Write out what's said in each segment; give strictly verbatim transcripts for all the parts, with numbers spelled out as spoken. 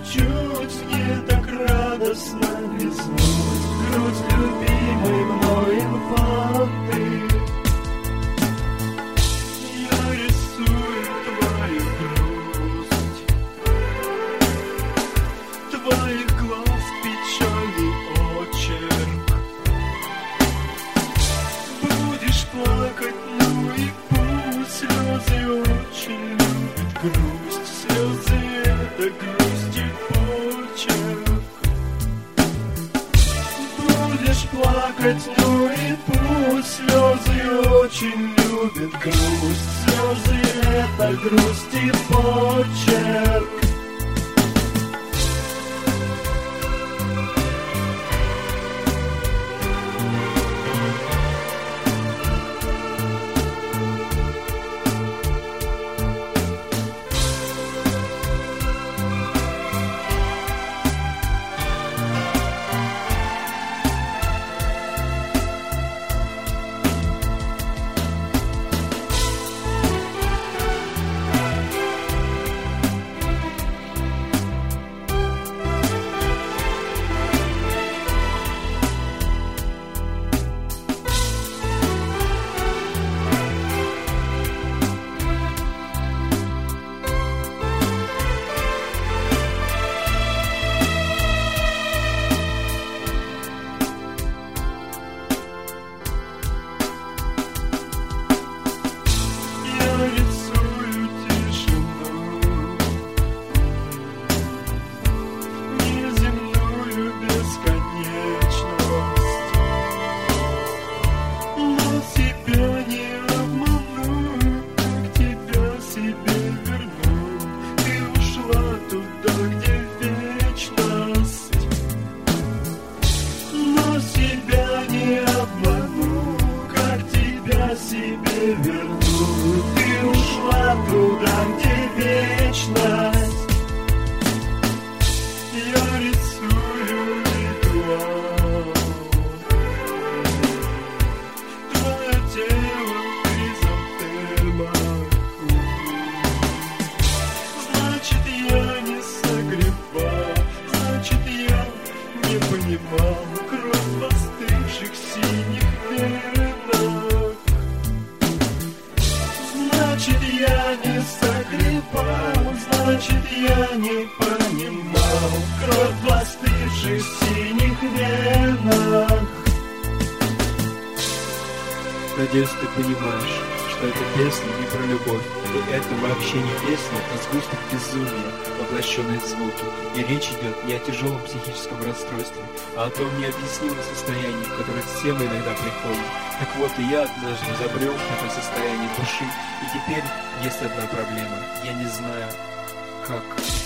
чуть-чуть мне так радостно лизнуть грудь любимой мной инфанты. Я рисую твою грусть, твоих глаз печальный очерк. Будешь плакать, ну и пусть, слезы очень любят грусть, слезы это грусть и почерк. Будешь плакать, ну и пусть, слезы очень любят грусть, слезы это грусть и почерк. Рисую тишину, неземную бесконечность, но себя не обману, как тебя себе верну. Ты ушла туда, где вечность, но себя не обману, как тебя себе верну. Ты ушла туда, где вечность. Я рисую ритуал, твое тело хризантема. Значит, я не согревал, значит, я не понимал кровь в остывших синих венах. Значит, я не согревал, значит, я не понимал кровь в остывших синих венах. Надеюсь, ты понимаешь, что эта песня не про любовь. И это вообще не песня, а сгусток безумия, воплощенный в звуки. И речь идет не о тяжелом психическом расстройстве, а о том необъяснимом состоянии, в которое все мы иногда приходим. Так вот, и я однажды забрел в такое состояние души, и теперь есть одна проблема. Я не знаю, как...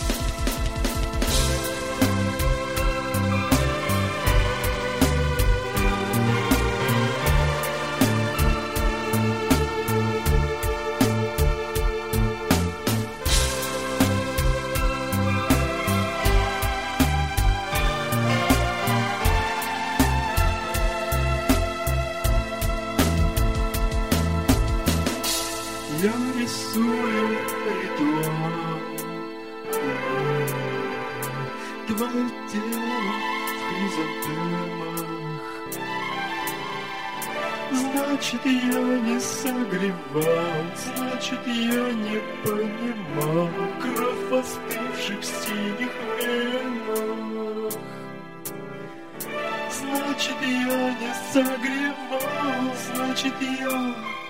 Я рисую ритуал, твое тело в хризантемах. Значит, я не согревал, значит, я не понимал кровь в остывших синих венах. Значит, я не согревал, значит, я